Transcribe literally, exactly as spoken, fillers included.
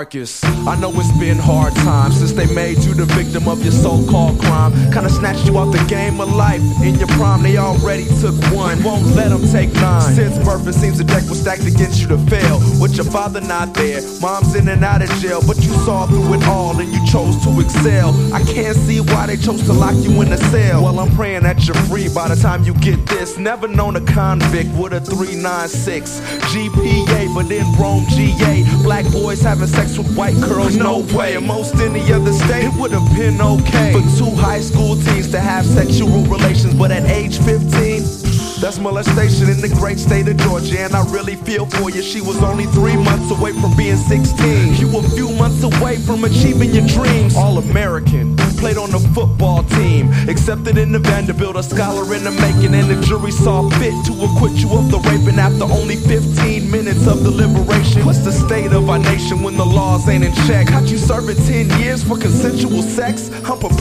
Marcus, I know it's been hard times since they made you the victim of your so-called crime. Kinda snatched you out the game of life. In your prime, they already took one. We won't let them take nine. Since birth, it seems the deck was stacked against you to fail. With your father not there, mom's in and out of jail, but you saw through it all and you chose to excel. I can't see why they chose to lock you in a cell. Well, I'm praying that you're free by the time you get this. Never known a convict with a three nine six G P A, but in Rome, G A. Black boys having sex with white girls, no way. In most any other state, it would have been okay for two high school teens to have sexual relations, but at age fifteen, that's molestation in the great state of Georgia. And I really feel for you. She was only three months away from being sixteen. You a few months away from achieving your dreams. All-American, played on the football team, accepted into Vanderbilt, a scholar in the making, and the jury saw fit to acquit you of the raping after only fifteen minutes of deliberation. What's the state of our nation when the laws ain't in check? Got you serving ten years for consensual sex? I'm